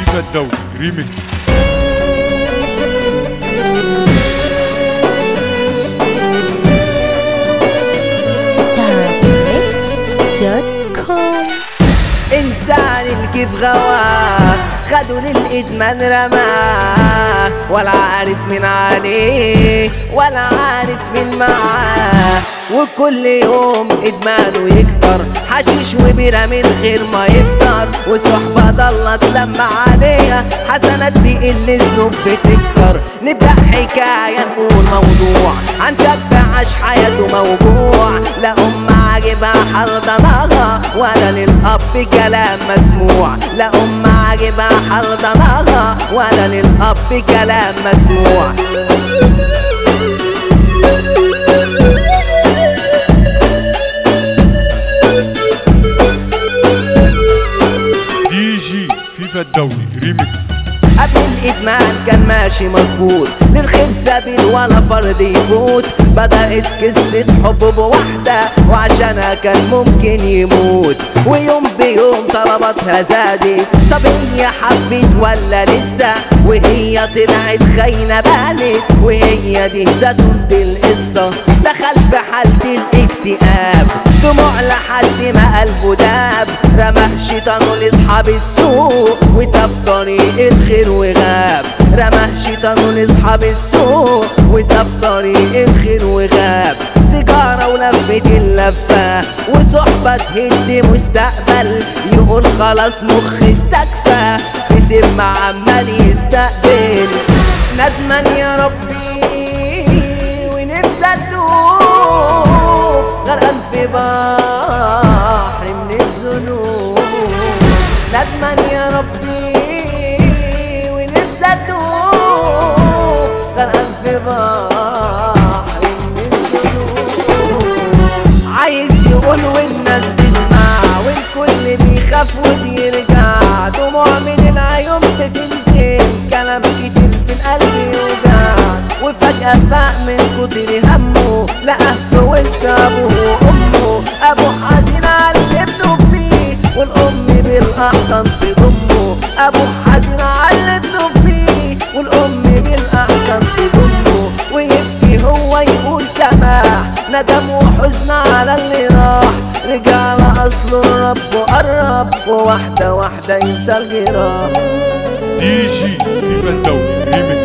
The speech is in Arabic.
فيفا الدولي ريميكس. إنسان الكيف غواه خدوا للإدمان رماه، ولا عارف من عليه ولا عارف من معاه، وكل يوم إدمانه يكتر، حشيش وبيرة من غير ما يفطر، وصحبة ضلت لما عليها حسنات تقل ذنوب بتكتر. نبدأ حكاية نقول موضوع عن شاب عاش حياته موجوع، لا عاجبها حرضناها ولا للأب كلام مسموع، لا عاجبها حرضناها ولا للأب كلام مسموع. دي جي فيفا الدولي ريميكس. قبل الإدمان كان ماشي مظبوط، للخير سبيل ولا فرد يفوت، بدأت قصة حب بواحدة وعشانها كان ممكن يموت، ويوم بيوم طلباتها زادت، طب هي حبت ولا لسه؟ وهي طلعت خاينة بانت، وهي دي ذات القصة. دخل في حالة الاكتئاب، دموع لحد ما قلبه داب، رماه شيطانه لاصحاب السوق وساب طريق الخير وغاب، رماه شيطانه لاصحاب السوق وساب طريق الخير وغاب. سيجارة ولفت اللفة وصحبة تهد مستقبل، يقول خلاص مخ استكفى، في سم عمال يستقبل. ندمان يا ربي ونفسي اتوب، غرقان في بحر من الذنوب. ندمان يا ربي ونفسي اتوب، غرقان في بحر من الذنوب. عايز يقول والناس تسمع، والكل بيخاف وبيرجع، دموع من العيون بتنزل، كلام كتير في القلب يوجع، وفجأة فاق من كتر همه، لقى في وسط أبوه وأمه، أبوه حزين على اللي ابنه فيه، والأم بالأحضان تضمه، أبوه حزين على اللي ابنه فيه، والأم بالأحضان تضمه، ويبكي هو يقول سماح، ندم وحزن على اللي راح، رجع لأصله الرب وقرب، وواحدة واحدة ينسى الجراح. دي جي فيفا الدولي ريميكس.